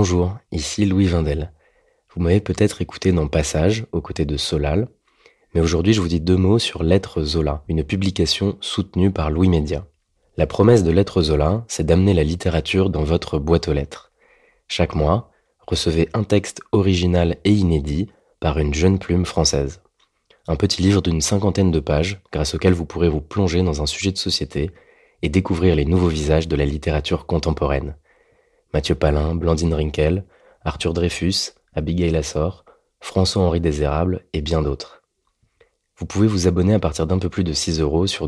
Bonjour, ici Louis Vindel. Vous m'avez peut-être écouté dans Passage, aux côtés de Solal, mais aujourd'hui je vous dis 2 mots sur Lettres Zola, une publication soutenue par Louis Média. La promesse de Lettres Zola, c'est d'amener la littérature dans votre boîte aux lettres. Chaque mois, recevez un texte original et inédit par une jeune plume française. Un petit livre d'une 50aine de pages, grâce auquel vous pourrez vous plonger dans un sujet de société et découvrir les nouveaux visages de la littérature contemporaine. Mathieu Palin, Blandine Rinkel, Arthur Dreyfus, Abigail Assor, François-Henri Désérable et bien d'autres. Vous pouvez vous abonner à partir d'un peu plus de 6 € sur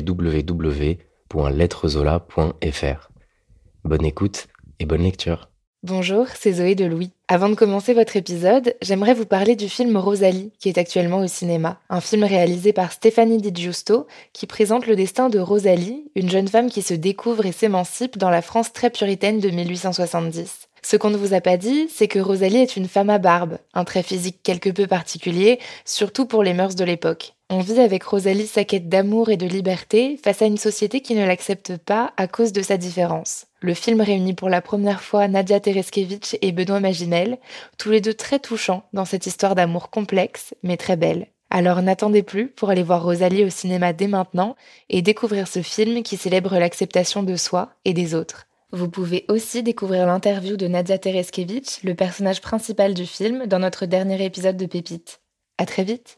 www.lettrezola.fr. Bonne écoute et bonne lecture. Bonjour, c'est Zoé de Louis. Avant de commencer votre épisode, j'aimerais vous parler du film Rosalie, qui est actuellement au cinéma. Un film réalisé par Stéphanie Di Giusto, qui présente le destin de Rosalie, une jeune femme qui se découvre et s'émancipe dans la France très puritaine de 1870. Ce qu'on ne vous a pas dit, c'est que Rosalie est une femme à barbe, un trait physique quelque peu particulier, surtout pour les mœurs de l'époque. On vit avec Rosalie sa quête d'amour et de liberté face à une société qui ne l'accepte pas à cause de sa différence. Le film réunit pour la première fois Nadia Tereskevitch et Benoît Magimel, tous les deux très touchants dans cette histoire d'amour complexe, mais très belle. Alors n'attendez plus pour aller voir Rosalie au cinéma dès maintenant et découvrir ce film qui célèbre l'acceptation de soi et des autres. Vous pouvez aussi découvrir l'interview de Nadia Tereskevitch, le personnage principal du film, dans notre dernier épisode de Pépites. À très vite.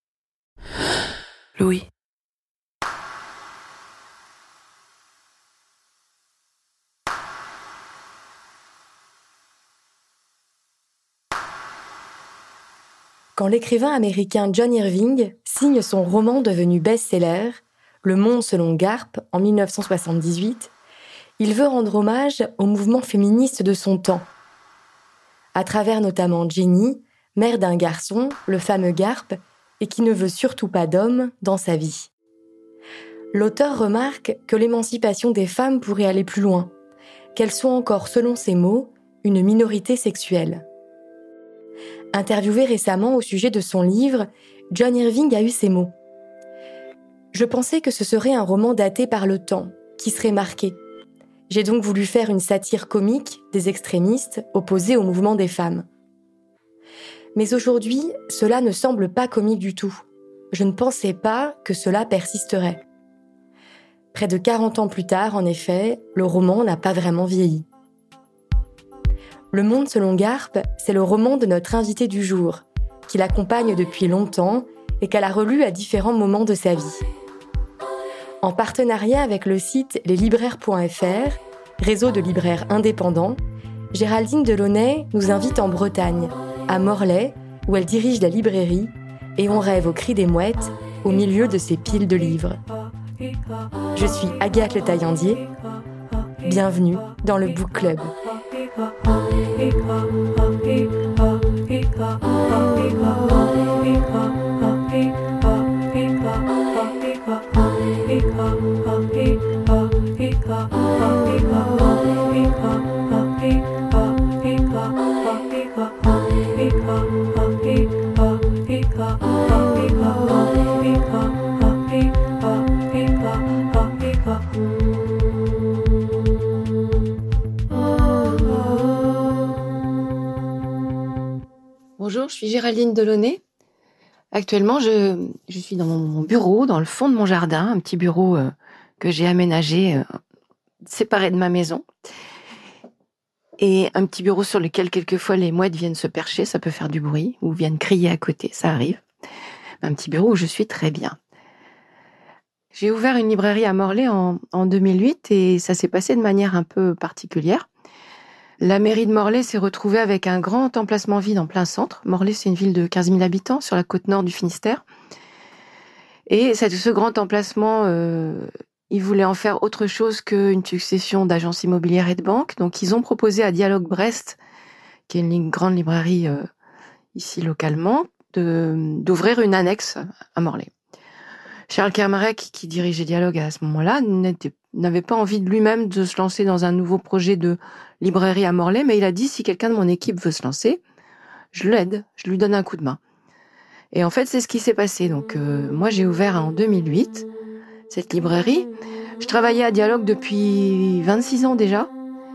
Louis. Quand l'écrivain américain John Irving signe son roman devenu best-seller, Le Monde selon Garp, en 1978, il veut rendre hommage au mouvement féministe de son temps. À travers notamment Jenny, mère d'un garçon, le fameux Garp, et qui ne veut surtout pas d'homme dans sa vie. L'auteur remarque que l'émancipation des femmes pourrait aller plus loin, qu'elles sont encore, selon ses mots, une minorité sexuelle. Interviewé récemment au sujet de son livre, John Irving a eu ces mots. « Je pensais que ce serait un roman daté par le temps, qui serait marqué. J'ai donc voulu faire une satire comique des extrémistes opposés au mouvement des femmes. Mais aujourd'hui, cela ne semble pas comique du tout. Je ne pensais pas que cela persisterait. » Près de 40 ans plus tard, en effet, le roman n'a pas vraiment vieilli. Le Monde selon Garp, c'est le roman de notre invité du jour, qui l'accompagne depuis longtemps et qu'elle a relu à différents moments de sa vie. En partenariat avec le site leslibraires.fr, réseau de libraires indépendants, Géraldine Delaunay nous invite en Bretagne, à Morlaix, où elle dirige la librairie, et on rêve au cri des mouettes, au milieu de ces piles de livres. Je suis Agathe Le Taillandier. Bienvenue dans le Book Club. Bonjour, je suis Géraldine Delaunay. Actuellement, je suis dans mon bureau, dans le fond de mon jardin, un petit bureau que j'ai aménagé, séparé de ma maison. Et un petit bureau sur lequel, quelquefois, les mouettes viennent se percher, ça peut faire du bruit, ou viennent crier à côté, ça arrive. Un petit bureau où je suis très bien. J'ai ouvert une librairie à Morlaix en 2008 et ça s'est passé de manière un peu particulière. La mairie de Morlaix s'est retrouvée avec un grand emplacement vide en plein centre. Morlaix, c'est une ville de 15 000 habitants sur la côte nord du Finistère. Et ce grand emplacement, ils voulaient en faire autre chose qu'une succession d'agences immobilières et de banques. Donc, ils ont proposé à Dialogue Brest, qui est une grande librairie ici localement, d'ouvrir une annexe à Morlaix. Charles Kermarek, qui dirigeait Dialogue à ce moment-là, n'avait pas envie de lui-même de se lancer dans un nouveau projet de librairie à Morlaix, mais il a dit, si quelqu'un de mon équipe veut se lancer, je l'aide, je lui donne un coup de main. Et en fait, c'est ce qui s'est passé. Donc, moi, j'ai ouvert en 2008 cette librairie. Je travaillais à Dialogue depuis 26 ans déjà.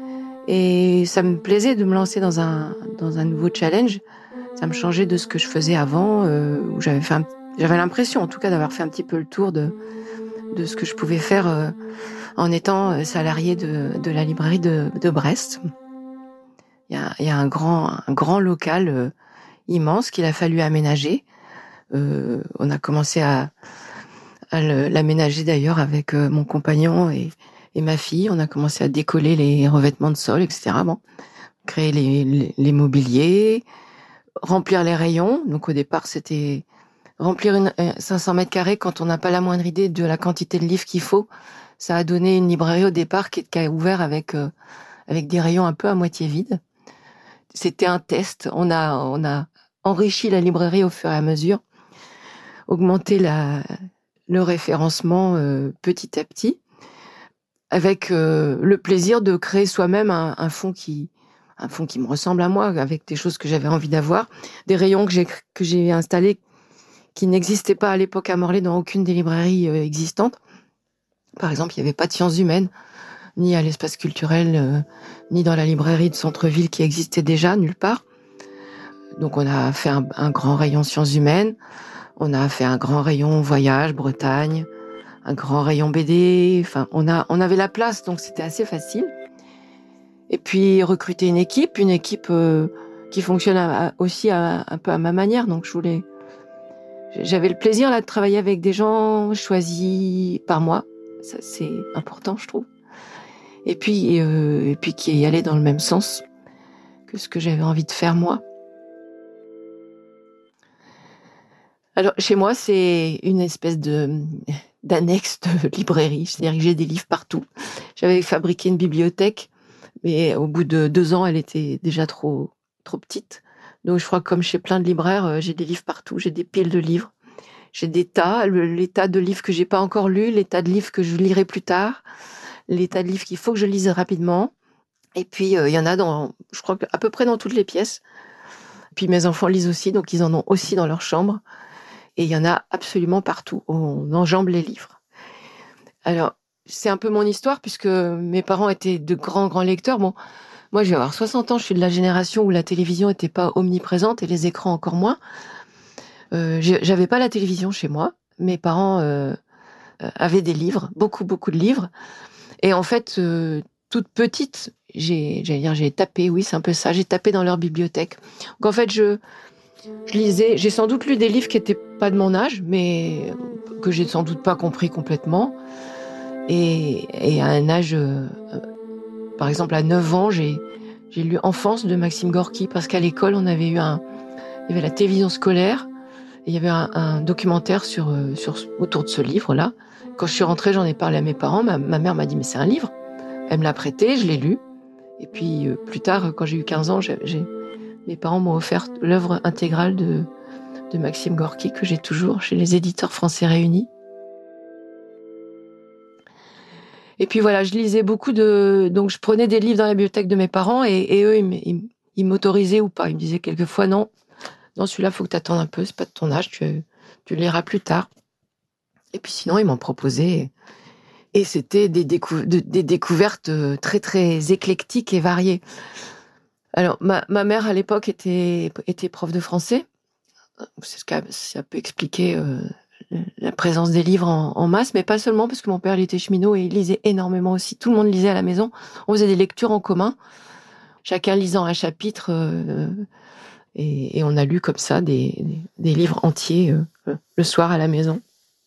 Et ça me plaisait de me lancer dans un nouveau challenge. Ça me changeait de ce que je faisais avant, où j'avais l'impression, en tout cas, d'avoir fait un petit peu le tour de ce que je pouvais faire en étant salariée de la librairie de Brest. Il y a un grand local immense qu'il a fallu aménager. On a commencé à l'aménager d'ailleurs avec mon compagnon et ma fille. On a commencé à décoller les revêtements de sol, etc. Bon, créer les mobiliers, remplir les rayons. Donc au départ, c'était remplir 500 mètres carrés quand on n'a pas la moindre idée de la quantité de livres qu'il faut. Ça a donné une librairie au départ qui a ouvert avec des rayons un peu à moitié vides. C'était un test. On a enrichi la librairie au fur et à mesure, augmenté le référencement petit à petit, avec le plaisir de créer soi-même un fond qui me ressemble à moi, avec des choses que j'avais envie d'avoir, des rayons que j'ai installés qui n'existaient pas à l'époque à Morlaix dans aucune des librairies existantes. Par exemple, il n'y avait pas de sciences humaines, ni à l'espace culturel, ni dans la librairie de centre-ville qui existait déjà, nulle part. Donc on a fait un grand rayon sciences humaines, on a fait un grand rayon voyage, Bretagne, un grand rayon BD, enfin on avait la place, donc c'était assez facile. Et puis recruter une équipe qui fonctionne aussi un peu à ma manière, donc j'avais le plaisir là de travailler avec des gens choisis par moi, ça c'est important je trouve. Et puis qui allaient dans le même sens que ce que j'avais envie de faire moi. Alors chez moi c'est une espèce d'annexe de librairie, c'est-à-dire que j'ai des livres partout. J'avais fabriqué une bibliothèque, mais au bout de 2 ans elle était déjà trop petite. Donc je crois que comme chez plein de libraires, j'ai des livres partout, j'ai des piles de livres. J'ai des tas, les tas de livres que j'ai pas encore lus, les tas de livres que je lirai plus tard, les tas de livres qu'il faut que je lise rapidement. Et puis il y en a je crois à peu près dans toutes les pièces. Puis mes enfants lisent aussi, donc ils en ont aussi dans leur chambre. Et il y en a absolument partout. On enjambe les livres. Alors c'est un peu mon histoire puisque mes parents étaient de grands lecteurs. Bon, moi, je vais avoir 60 ans, je suis de la génération où la télévision n'était pas omniprésente et les écrans encore moins. J'avais pas la télévision chez moi. Mes parents avaient des livres, beaucoup de livres. Et en fait, toute petite, j'ai tapé, oui, c'est un peu ça, j'ai tapé dans leur bibliothèque. Donc en fait, je lisais, j'ai sans doute lu des livres qui n'étaient pas de mon âge, mais que j'ai sans doute pas compris complètement. Et à un âge... par exemple, à 9 ans, j'ai lu Enfance de Maxime Gorky parce qu'à l'école, il y avait la télévision scolaire et il y avait un documentaire autour de ce livre-là. Quand je suis rentrée, j'en ai parlé à mes parents. Ma mère m'a dit, mais c'est un livre. Elle me l'a prêté, je l'ai lu. Et puis, plus tard, quand j'ai eu 15 ans, mes parents m'ont offert l'œuvre intégrale de Maxime Gorky que j'ai toujours chez les éditeurs français réunis. Et puis voilà, je lisais beaucoup donc je prenais des livres dans la bibliothèque de mes parents et eux, ils m'autorisaient ou pas. Ils me disaient quelquefois, non, celui-là, faut que t'attendes un peu, c'est pas de ton âge, tu le liras plus tard. Et puis sinon, ils m'en proposaient. Et c'était des découvertes très, très éclectiques et variées. Alors, ma mère, à l'époque, était prof de français. Ça peut expliquer la présence des livres en masse, mais pas seulement, parce que mon père, il était cheminot et il lisait énormément aussi. Tout le monde lisait à la maison. On faisait des lectures en commun, chacun lisant un chapitre, et on a lu comme ça des livres entiers le soir à la maison.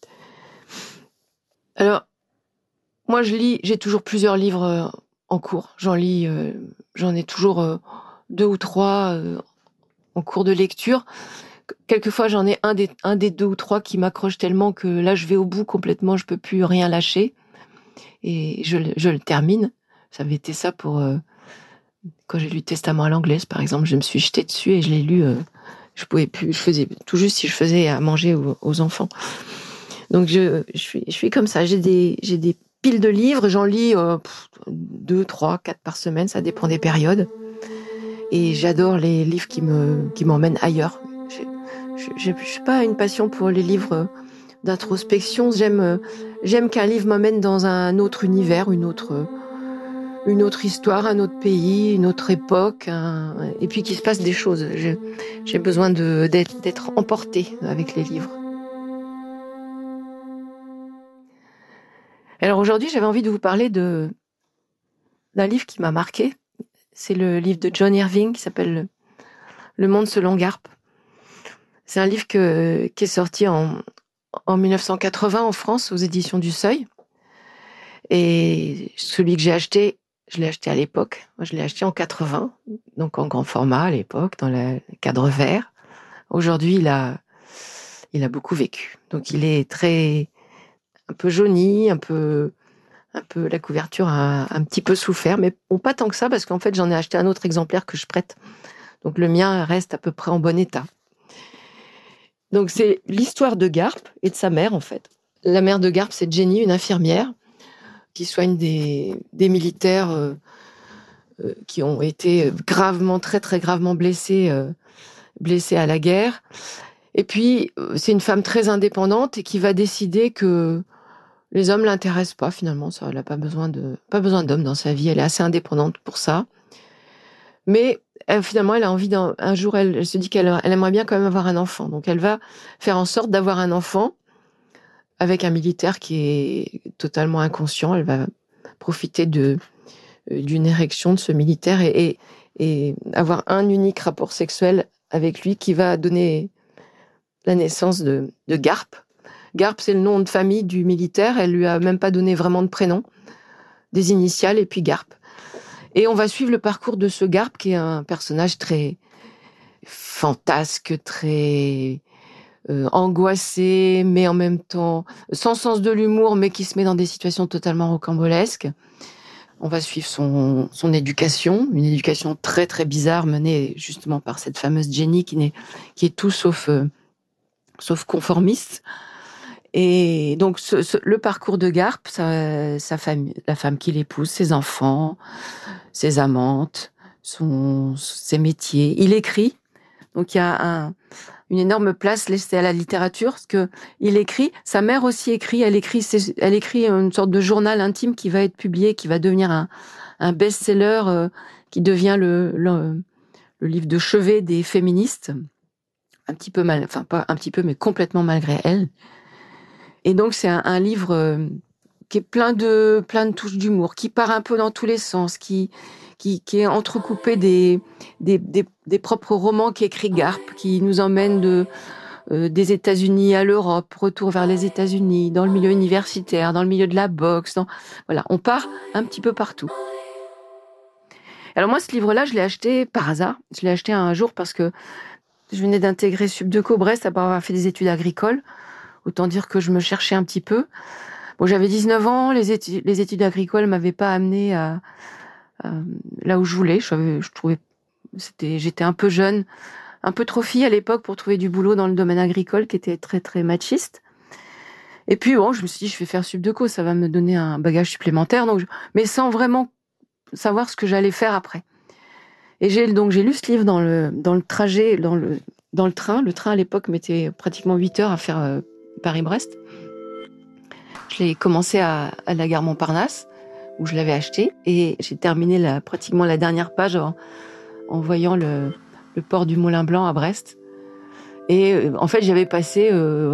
Alors, moi, j'ai toujours plusieurs livres en cours. J'en ai toujours 2 ou 3 en cours de lecture. Quelquefois, j'en ai un des 2 ou 3 qui m'accroche tellement que là, je vais au bout complètement, je peux plus rien lâcher. Et je le termine. Ça avait été ça pour... quand j'ai lu Testament à l'anglaise, par exemple, je me suis jetée dessus et je l'ai lu. Je pouvais plus, je faisais tout juste si je faisais à manger aux enfants. Donc, je suis comme ça. J'ai des piles de livres, j'en lis 2, 3, 4 par semaine, ça dépend des périodes. Et j'adore les livres qui m'emmènent ailleurs. Je suis pas une passion pour les livres d'introspection. J'aime qu'un livre m'emmène dans un autre univers, une autre une autre histoire, un autre pays, une autre époque, et puis qu'il se passe des choses. J'ai besoin d'être emportée avec les livres. Alors aujourd'hui, j'avais envie de vous parler d'un livre qui m'a marqué. C'est le livre de John Irving qui s'appelle Le monde selon Garp. C'est un livre qui est sorti en 1980 en France aux éditions du Seuil. Et celui que j'ai acheté, je l'ai acheté à l'époque. Moi, je l'ai acheté en 80, donc en grand format à l'époque, dans le cadre vert. Aujourd'hui, il a beaucoup vécu. Donc, il est un peu jauni, un peu la couverture a un petit peu souffert, mais bon, pas tant que ça, parce qu'en fait, j'en ai acheté un autre exemplaire que je prête. Donc, le mien reste à peu près en bon état. Donc, c'est l'histoire de Garp et de sa mère, en fait. La mère de Garp, c'est Jenny, une infirmière, qui soigne des militaires qui ont été très très gravement blessés à la guerre. Et puis c'est une femme très indépendante et qui va décider que les hommes l'intéressent pas finalement. Elle n'a pas besoin d'hommes dans sa vie. Elle est assez indépendante pour ça. Mais finalement, elle a envie un jour, elle se dit qu'elle aimerait bien quand même avoir un enfant. Donc elle va faire en sorte d'avoir un enfant avec un militaire qui est totalement inconscient. Elle va profiter d'une érection de ce militaire et avoir un unique rapport sexuel avec lui qui va donner la naissance de Garp. Garp, c'est le nom de famille du militaire. Elle lui a même pas donné vraiment de prénom, des initiales et puis Garp. Et on va suivre le parcours de ce Garp qui est un personnage très fantasque, très angoissé, mais en même temps sans sens de l'humour, mais qui se met dans des situations totalement rocambolesques. On va suivre son éducation, une éducation très très bizarre menée justement par cette fameuse Jenny qui est tout sauf conformiste. Et donc le parcours de Garp, sa famille, la femme qu'il épouse, ses enfants, ses amantes, ses métiers. Il écrit, donc il y a une énorme place laissée à la littérature, parce que il écrit. Sa mère aussi écrit. Elle écrit une sorte de journal intime qui va être publié, qui va devenir un best-seller, qui devient le livre de chevet des féministes. Un petit peu enfin pas un petit peu, mais complètement malgré elle. Et donc c'est un livre qui est plein de touches d'humour, qui part un peu dans tous les sens, qui est entrecoupé des propres romans qu'écrit Garp, qui nous emmène des États-Unis à l'Europe, retour vers les États-Unis, dans le milieu universitaire, dans le milieu de la boxe. Voilà, on part un petit peu partout. Alors moi, ce livre-là, je l'ai acheté par hasard. Je l'ai acheté un jour parce que je venais d'intégrer Subdeco Brest après avoir fait des études agricoles. Autant dire que je me cherchais un petit peu. Bon, j'avais 19 ans, les études agricoles m'avaient pas amené là où je voulais. J'étais un peu jeune, un peu trop fille à l'époque pour trouver du boulot dans le domaine agricole qui était très très machiste. Et puis bon, je me suis dit, je vais faire Subdeco, ça va me donner un bagage supplémentaire. Mais sans vraiment savoir ce que j'allais faire après. Et j'ai lu ce livre dans le trajet, dans le train. Le train à l'époque mettait pratiquement 8 heures à faire Paris-Brest. Je l'ai commencé à la gare Montparnasse, où je l'avais acheté, et j'ai terminé pratiquement la dernière page en voyant le port du Moulin Blanc à Brest. Et en fait, j'avais passé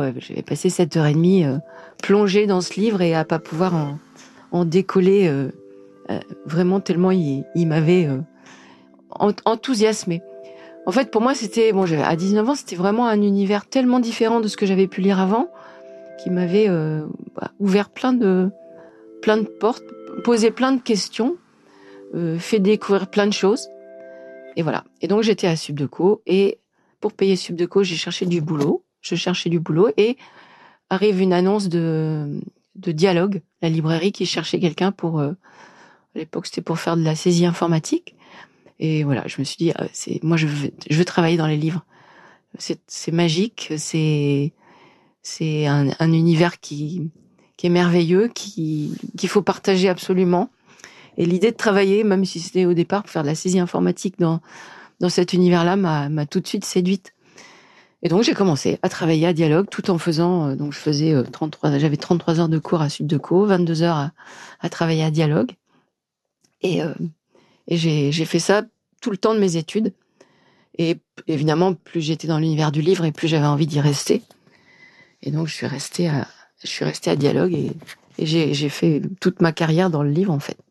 7h30 plongée dans ce livre et à pas pouvoir en décoller vraiment tellement il m'avait enthousiasmée. En fait, pour moi, à 19 ans, c'était vraiment un univers tellement différent de ce que j'avais pu lire avant, qui m'avait ouvert plein de portes, posé plein de questions, fait découvrir plein de choses. Et voilà. Et donc, j'étais à Subdeco, et pour payer Subdeco, je cherchais du boulot, et arrive une annonce de Dialogue, la librairie qui cherchait quelqu'un pour, à l'époque, c'était pour faire de la saisie informatique. Et voilà, je me suis dit, moi, je veux travailler dans les livres. C'est magique, c'est un univers qui est merveilleux, qu'il faut partager absolument. Et l'idée de travailler, même si c'était au départ pour faire de la saisie informatique dans cet univers-là, m'a tout de suite séduite. Et donc, j'ai commencé à travailler à Dialogue, tout en faisant, j'avais 33 heures de cours à Subdeco, 22 heures à travailler à Dialogue. Et j'ai fait ça tout le temps de mes études. Et évidemment, plus j'étais dans l'univers du livre et plus j'avais envie d'y rester. Et donc, je suis restée à Dialogue et j'ai fait toute ma carrière dans le livre, en fait.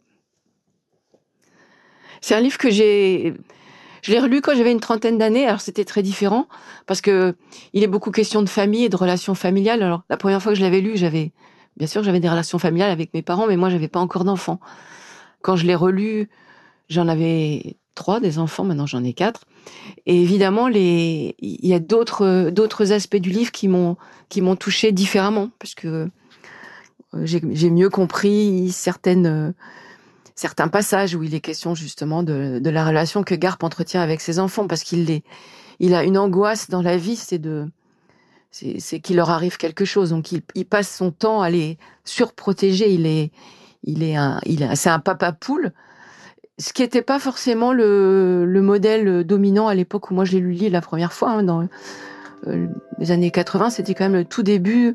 C'est un livre que je l'ai relu quand j'avais une trentaine d'années. Alors, c'était très différent parce que il est beaucoup question de famille et de relations familiales. Alors, la première fois que je l'avais lu, bien sûr, j'avais des relations familiales avec mes parents, mais moi, j'avais pas encore d'enfants. Quand je l'ai relu, j'en avais 3 des enfants. Maintenant, j'en ai 4. Et évidemment, il y a d'autres aspects du livre qui m'ont touchée différemment parce que j'ai mieux compris certains passages où il est question justement de la relation que Garp entretient avec ses enfants, parce qu'il a une angoisse dans la vie, c'est qu'il leur arrive quelque chose, donc il passe son temps à les surprotéger. C'est un papa poule, ce qui n'était pas forcément le modèle dominant à l'époque où moi je l'ai lu le livre la première fois, hein, dans les années 80. C'était quand même le tout début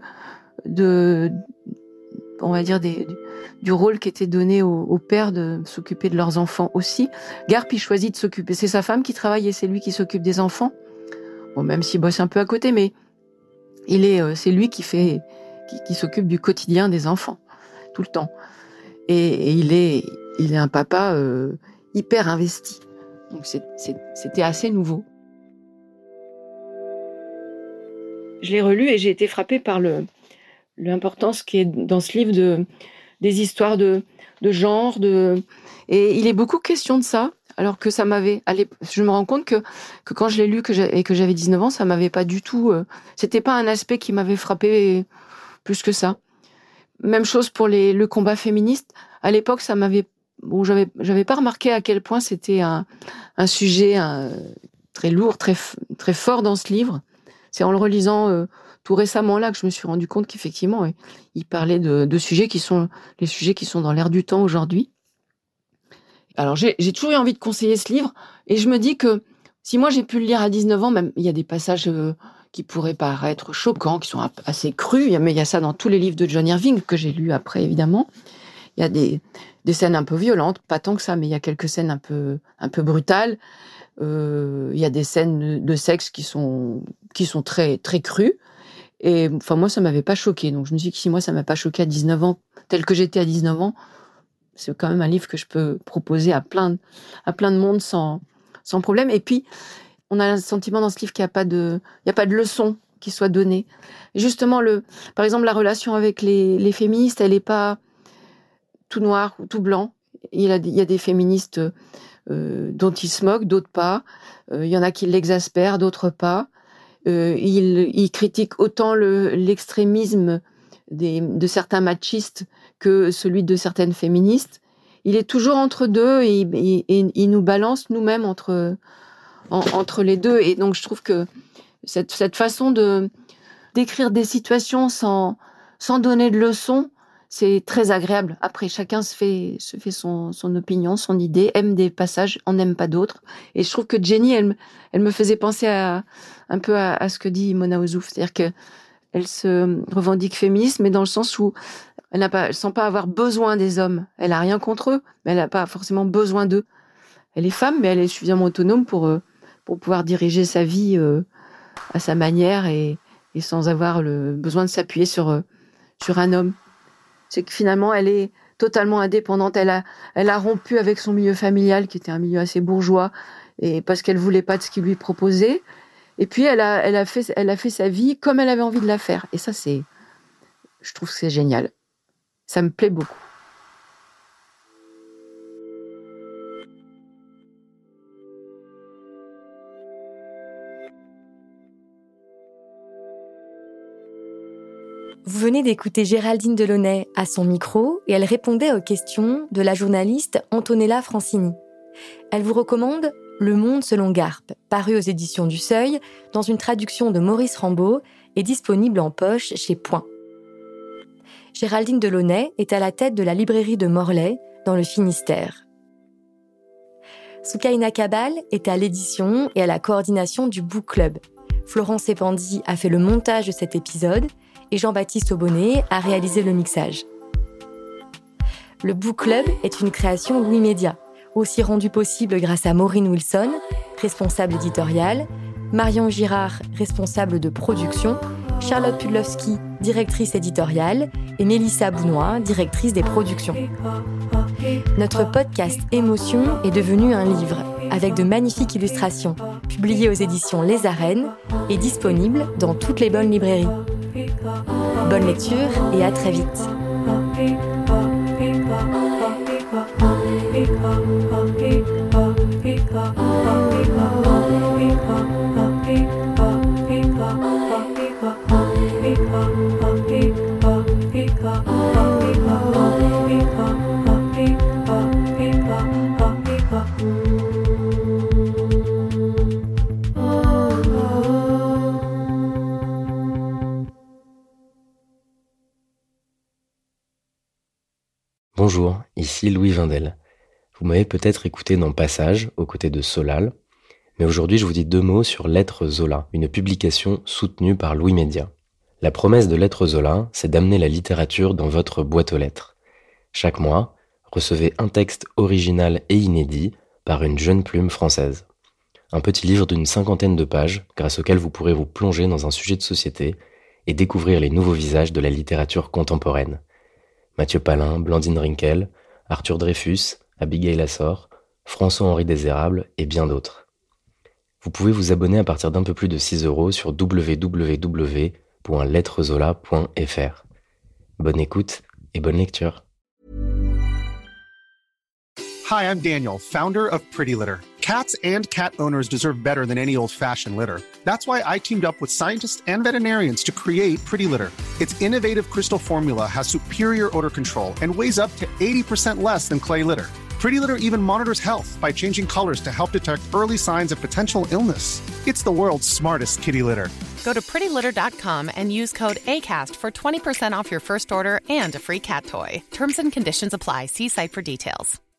on va dire du rôle qui était donné aux pères de s'occuper de leurs enfants aussi. Garp, il choisit de s'occuper. C'est sa femme qui travaille et c'est lui qui s'occupe des enfants. Bon, même s'il bosse un peu à côté, mais c'est lui qui s'occupe du quotidien des enfants tout le temps. Et il est un papa hyper investi. Donc c'était assez nouveau. Je l'ai relu et j'ai été frappée par l'importance qui est dans ce livre des histoires de genre, et il est beaucoup question de ça, alors que je me rends compte que quand je l'ai lu et que j'avais 19 ans, ça m'avait pas du tout, c'était pas un aspect qui m'avait frappé plus que ça. Même chose pour le combat féministe. À l'époque, j'avais pas remarqué à quel point c'était un sujet très lourd, très, très fort dans ce livre. C'est en le relisant tout récemment là que je me suis rendu compte qu'effectivement, il parlait de sujets qui sont les sujets qui sont dans l'air du temps aujourd'hui. Alors j'ai toujours eu envie de conseiller ce livre, et je me dis que si moi j'ai pu le lire à 19 ans, même il y a des passages qui pourraient paraître choquants, qui sont assez crus, mais il y a ça dans tous les livres de John Irving que j'ai lus après évidemment. Il y a des scènes un peu violentes, pas tant que ça, mais il y a quelques scènes un peu brutales. Il y a des scènes de sexe qui sont très très crues. Et enfin, moi, ça m'avait pas choqué. Donc, je me suis dit que si moi, ça m'a pas choqué à 19 ans, tel que j'étais à 19 ans, c'est quand même un livre que je peux proposer à plein de monde sans problème. Et puis, on a le sentiment dans ce livre qu'il n'y a pas de leçon qui soit donnée. Et justement, par exemple, la relation avec les féministes, elle n'est pas tout noir ou tout blanc. Il y a des féministes dont ils se moquent, d'autres pas. Il y en a qui l'exaspèrent, d'autres pas. Il critique autant l'extrémisme de certains machistes que celui de certaines féministes. Il est toujours entre deux et il nous balance nous-mêmes entre les deux. Et donc je trouve que cette façon d'écrire des situations sans donner de leçons, c'est très agréable. Après, chacun se fait son opinion, son idée, aime des passages, en aime pas d'autres. Et je trouve que Jenny, elle me faisait penser un peu à ce que dit Mona Ozouf. C'est-à-dire qu'elle se revendique féministe, mais dans le sens où elle sent pas avoir besoin des hommes. Elle a rien contre eux, mais elle n'a pas forcément besoin d'eux. Elle est femme, mais elle est suffisamment autonome pour pouvoir diriger sa vie à sa manière et sans avoir le besoin de s'appuyer sur un homme. C'est que finalement, elle est totalement indépendante. Elle a rompu avec son milieu familial, qui était un milieu assez bourgeois, et parce qu'elle voulait pas de ce qu'il lui proposait. Et puis, elle a fait sa vie comme elle avait envie de la faire. Et ça, je trouve que c'est génial. Ça me plaît beaucoup. Vous venez d'écouter Géraldine Delaunay à son micro et elle répondait aux questions de la journaliste Antonella Francini. Elle vous recommande Le Monde selon Garp, paru aux éditions du Seuil, dans une traduction de Maurice Rambaud et disponible en poche chez Point. Géraldine Delaunay est à la tête de la librairie de Morlaix, dans le Finistère. Soukaina Kabal est à l'édition et à la coordination du Book Club. Florence Epandi a fait le montage de cet épisode et Jean-Baptiste Aubonnet a réalisé le mixage. Le Book Club est une création Louis Média, aussi rendue possible grâce à Maureen Wilson, responsable éditoriale, Marion Girard, responsable de production, Charlotte Pudlowski, directrice éditoriale, et Mélissa Bounois, directrice des productions. Notre podcast Émotion est devenu un livre, avec de magnifiques illustrations, publié aux éditions Les Arènes et disponible dans toutes les bonnes librairies. Bonne lecture et à très vite. Bonjour, ici Louis Vindel. Vous m'avez peut-être écouté dans Passage, aux côtés de Solal, mais aujourd'hui je vous dis 2 mots sur Lettres Zola, une publication soutenue par Louis Média. La promesse de Lettres Zola, c'est d'amener la littérature dans votre boîte aux lettres. Chaque mois, recevez un texte original et inédit par une jeune plume française. Un petit livre d'une 50aine de pages, grâce auquel vous pourrez vous plonger dans un sujet de société et découvrir les nouveaux visages de la littérature contemporaine. Mathieu Palin, Blandine Rinkel, Arthur Dreyfus, Abigail Assor, François-Henri Désérable et bien d'autres. Vous pouvez vous abonner à partir d'un peu plus de 6 € sur www.lettrezola.fr. Bonne écoute et bonne lecture. Hi, I'm Daniel, founder of Pretty Litter. Cats and cat owners deserve better than any old-fashioned litter. That's why I teamed up with scientists and veterinarians to create Pretty Litter. Its innovative crystal formula has superior odor control and weighs up to 80% less than clay litter. Pretty Litter even monitors health by changing colors to help detect early signs of potential illness. It's the world's smartest kitty litter. Go to prettylitter.com and use code ACAST for 20% off your first order and a free cat toy. Terms and conditions apply. See site for details.